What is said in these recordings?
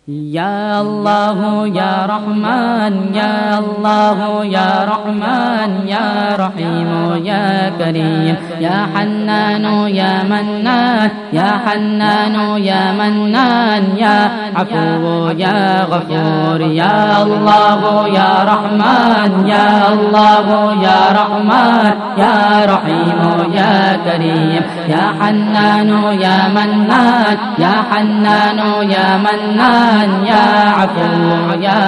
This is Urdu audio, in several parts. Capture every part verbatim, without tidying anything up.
یا اللہ یا رحمان یا اللہ یا رحمان یا رحیم یا کریم یا حنان یا منان یا حنان یا منان یا عفو یا غفور یا اللہ یا رحمان یا اللہ یا رحمان یا رحیم یا کریم یا حنان یا منان یا حنان یا منان یا عفو یا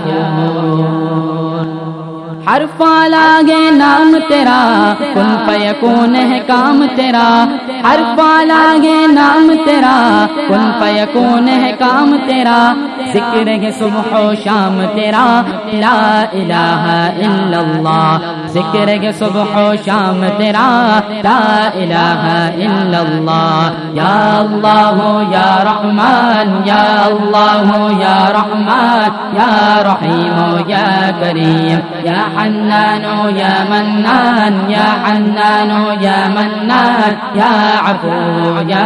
غفور حرف لاگے نام تیرا کن فیکون ہے کام تیرا حرف لاگے نام تیرا کن فیکون ہے کام تیرا ذکر ہے صبح و شام تیرا لا الہ الا اللہ ذکر ہے صبح و شام تیرا لا الہ الا اللہ یا اللہ یا رحمان یا اللہ یا رحمان یا رحیم یا کریم یا حنان یا منان یا حنان یا منان یا عفو یا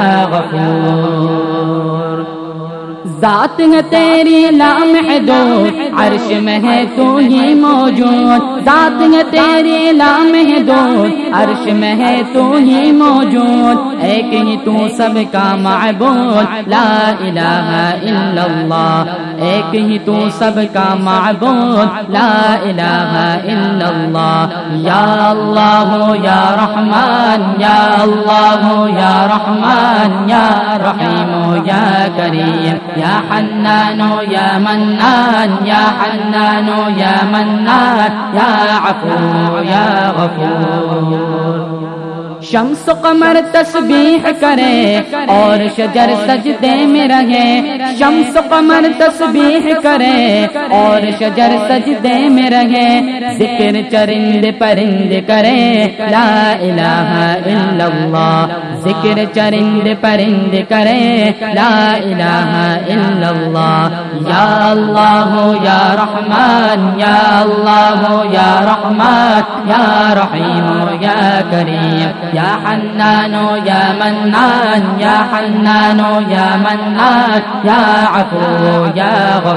غفور ذات ہے تیری لامحدود عرش میں ہے تو ہی موجود ذات ہے تیری لامحدود عرش میں ہے تو ہی موجود ایک ہی تو سب کا معبود لا الہ الا اللہ ایک ہی تو سب کا معبود لا الہ الا اللہ یا اللہ یا رحمان یا اللہ یا رحمان یا رحیم یا کریم یا حنان یا منان یا حنان یا منان یا عفو یا غفور شمس و قمر تسبیح کرے اور شجر سجدے میں رہے شمس و قمر تسبیح کرے اور شجر سجدے میں رہے ذکر چرند پرند کرے لا الہ الا اللہ ذکر چرند پرند کرے لا الہ الا اللہ یا اللہ یا رحمان یا اللہ یا رحمان یا رحیم یا کریم یا حنان یا منان یا حنان یا منان یا عفو یا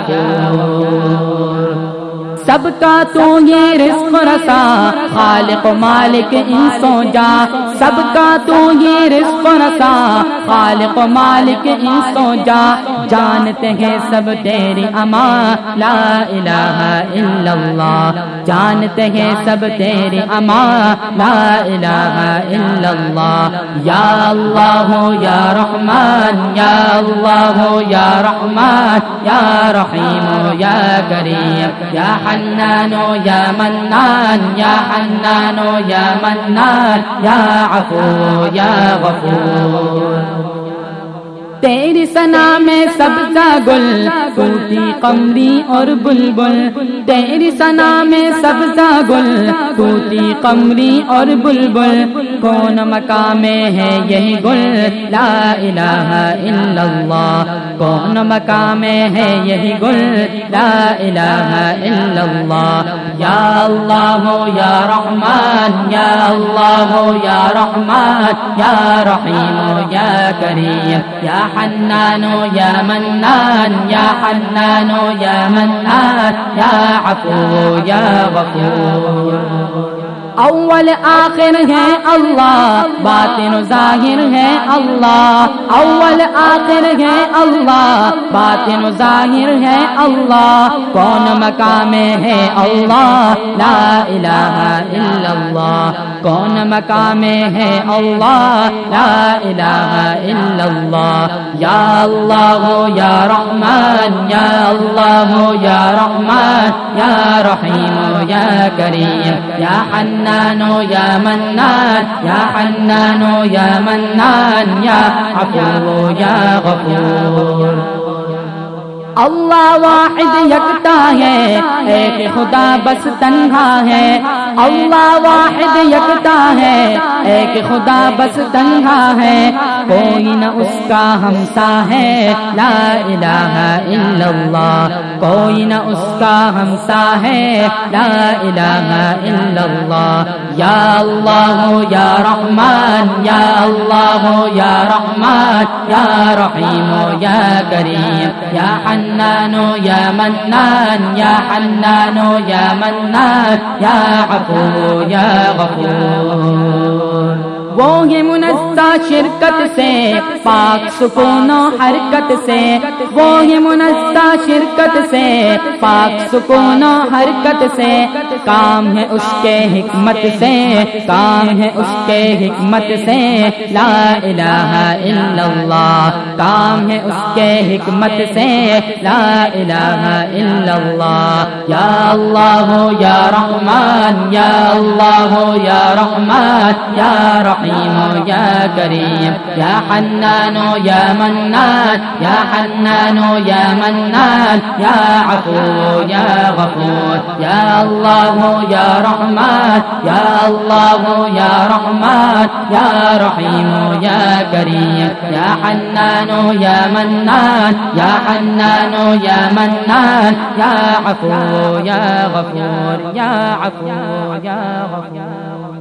غفور سب کا تو یہ رزق رسا خالق و مالک انسوں جا سب کا تو یہ رزق رسا خالق و مالک انسوں جا جانتے ہیں سب تیری امان لا الہ الا اللہ جانتے ہیں سب تیری امان لا الہ الا اللہ یا اللہ یا رحمان یا اللہ یا رحمان یا رحیم یا کریم یا حنان یا منان یا حنان یا منان یا عفو یا غفور تیری ثنا میں سبزہ گل طوطی قمری اور بلبل تیری ثنا میں سبزہ گل طوطی قمری اور بلبل کون مقام ہے یہی گل لا الہ الا اللہ کون مقام ہے یہی گل لا الہ الا اللہ یا اللہ یا رحمان یا اللہ یا رحمان یا رحیم یا کریم یا حنان یا منان یا حنان یا منان یا عفو یا غفور اول آخر ہے اللہ باطن و ظاہر ہے اللہ اول آخر ہے اللہ باطن و ظاہر ہے اللہ کون مقام ہے اللہ لا الہ الا اللہ کون مقام ہے اللہ لا الہ الا اللہ یا اللہ یا رحمان یا اللہ یا رحمان یا رحیم یا کریم یا حنان یا منان یا حنان یا منان یا عفو یا غفور اللہ واحد یکتا ہے ایک خدا بس تنہا ہے اللہ واحد یکتا ہے، ایک خدا بس تنہا ہے، کوئی نہ اس کا ہمسا ہے، لا الہ الا اللہ، کوئی نہ اس کا ہمسا ہے، لا الہ الا اللہ۔ یا اللہ یا رحمان، یا اللہ یا رحمان، یا رحیم یا کریم، یا حنان یا منان، یا حنان یا منان، یا عفو یا غفور۔ وہ ہے منزہ شرکت سے، پاک سکون و حرکت سے، وہ ہے منزہ شرکت سے، پاک سکون و حرکت سے، کام ہے اس کے حکمت سے، کام ہے اس کے حکمت سے، لا الہ الا اللہ، کام ہے اس کے حکمت سے، لا الہ الا اللہ۔ یا اللہ یا رحمان، یا اللہ یا رحمان، یا رحیم یا کریم، یا حنان یا منان، یا حنان یا منان، یا عفو یا غفور۔ یا اللہ یا رحمان، یا اللہ یا رحمان، یا رحیم یا کریم، یا حنان یا منان، یا حنان یا منان، یا عفو یا غفور، یا عفو یا غفور۔